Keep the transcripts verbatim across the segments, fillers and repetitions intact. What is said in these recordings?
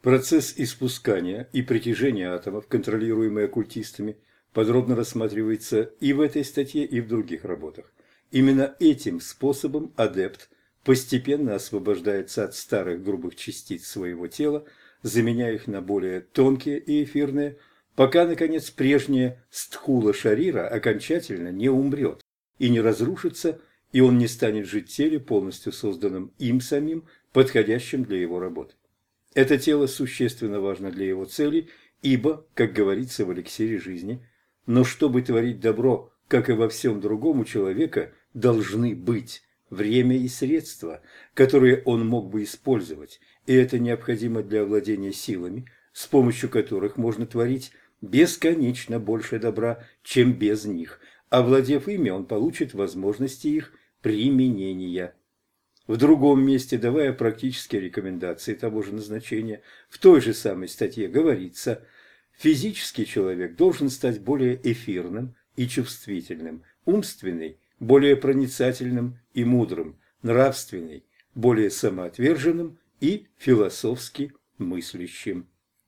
Процесс испускания и притяжения атомов, контролируемый оккультистами, подробно рассматривается и в этой статье, и в других работах. Именно этим способом адепт постепенно освобождается от старых грубых частиц своего тела, заменяя их на более тонкие и эфирные, пока, наконец, прежнее стхула шарира окончательно не умрет и не разрушится, и он не станет жить в теле, полностью созданном им самим, подходящим для его работы. Это тело существенно важно для его целей, ибо, как говорится в эликсире жизни, но чтобы творить добро, как и во всем другом, у человека должны быть время и средства, которые он мог бы использовать, и это необходимо для овладения силами, с помощью которых можно творить бесконечно больше добра, чем без них. Овладев ими, он получит возможности их применения. В другом месте, давая практические рекомендации того же назначения, в той же самой статье говорится: физический человек должен стать более эфирным и чувствительным, умственный – более проницательным и мудрым, нравственный – более самоотверженным и философски мыслящим.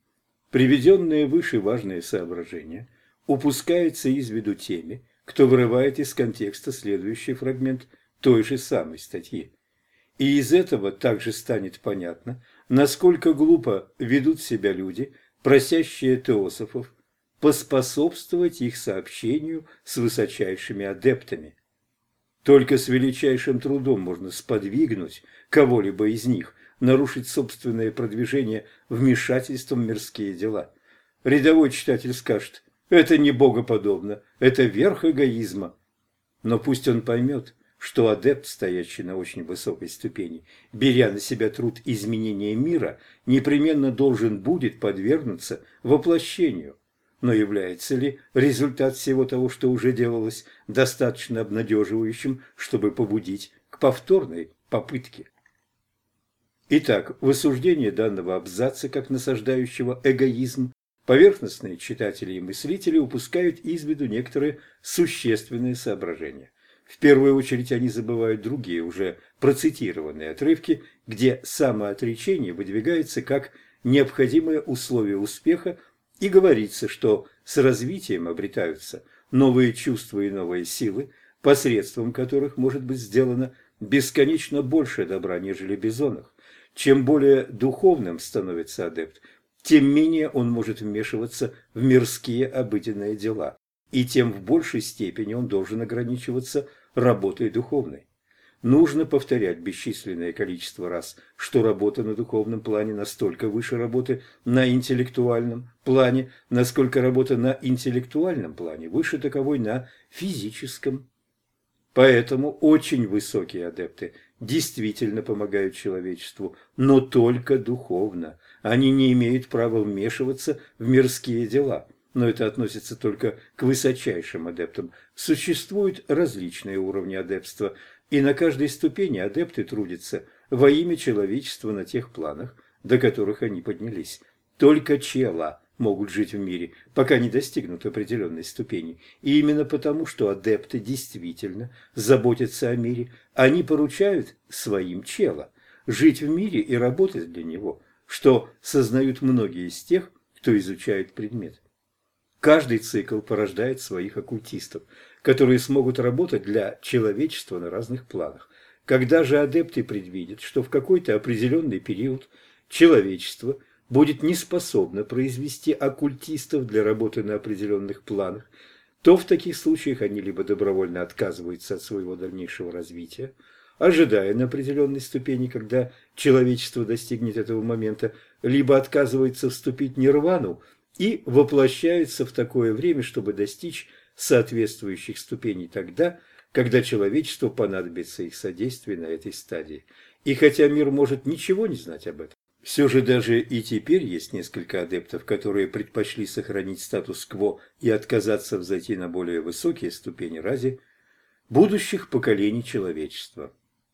Приведенные выше важные соображения упускаются из виду теми, кто вырывает из контекста следующий фрагмент той же самой статьи. И из этого также станет понятно, насколько глупо ведут себя люди, просящие теософов поспособствовать их сообщению с высочайшими адептами. Только с величайшим трудом можно сподвигнуть кого-либо из них нарушить собственное продвижение вмешательством в мирские дела. Рядовой читатель скажет: это не богоподобно, это верх эгоизма. Но пусть он поймет, что адепт, стоящий на очень высокой ступени, беря на себя труд изменения мира, непременно должен будет подвергнуться воплощению. Но является ли результат всего того, что уже делалось, достаточно обнадеживающим, чтобы побудить к повторной попытке? Итак, в осуждении данного абзаца как насаждающего эгоизм поверхностные читатели и мыслители упускают из виду некоторые существенные соображения. В первую очередь они забывают другие, уже процитированные отрывки, где самоотречение выдвигается как необходимое условие успеха, и говорится, что с развитием обретаются новые чувства и новые силы, посредством которых может быть сделано бесконечно больше добра, нежели без оных. Чем более духовным становится адепт, тем менее он может вмешиваться в мирские обыденные дела, и тем в большей степени он должен ограничиваться работой духовной. Нужно повторять бесчисленное количество раз, что работа на духовном плане настолько выше работы на интеллектуальном плане, насколько работа на интеллектуальном плане выше таковой на физическом. Поэтому очень высокие адепты действительно помогают человечеству, но только духовно. Они не имеют права вмешиваться в мирские дела. Но это относится только к высочайшим адептам. Существуют различные уровни адептства, и на каждой ступени адепты трудятся во имя человечества на тех планах, до которых они поднялись. Только чела могут жить в мире, пока не достигнут определенной ступени. И именно потому, что адепты действительно заботятся о мире, они поручают своим чела жить в мире и работать для него, что сознают многие из тех, кто изучает предмет. Каждый цикл порождает своих оккультистов, которые смогут работать для человечества на разных планах. Когда же адепты предвидят, что в какой-то определенный период человечество будет неспособно произвести оккультистов для работы на определенных планах, то в таких случаях они либо добровольно отказываются от своего дальнейшего развития, ожидая на определенной ступени, когда человечество достигнет этого момента, либо отказываются вступить в нирвану и воплощаются в такое время, чтобы достичь соответствующих ступеней тогда, когда человечеству понадобится их содействие на этой стадии. И хотя мир может ничего не знать об этом, все же даже и теперь есть несколько адептов, которые предпочли сохранить статус-кво и отказаться взойти на более высокие ступени ради будущих поколений человечества.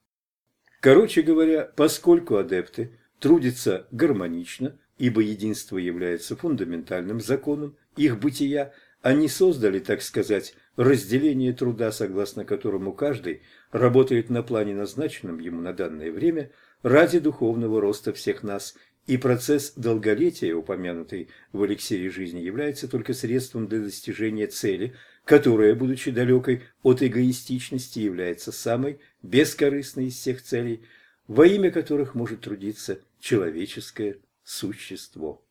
Короче говоря, поскольку адепты трудятся гармонично, ибо единство является фундаментальным законом их бытия, они создали, так сказать, разделение труда, согласно которому каждый работает на плане, назначенном ему на данное время, ради духовного роста всех нас И процесс долголетия, упомянутый в эликсире жизни, является только средством для достижения цели, которая, будучи далекой от эгоистичности, является самой бескорыстной из всех целей, во имя которых может трудиться человеческое существо.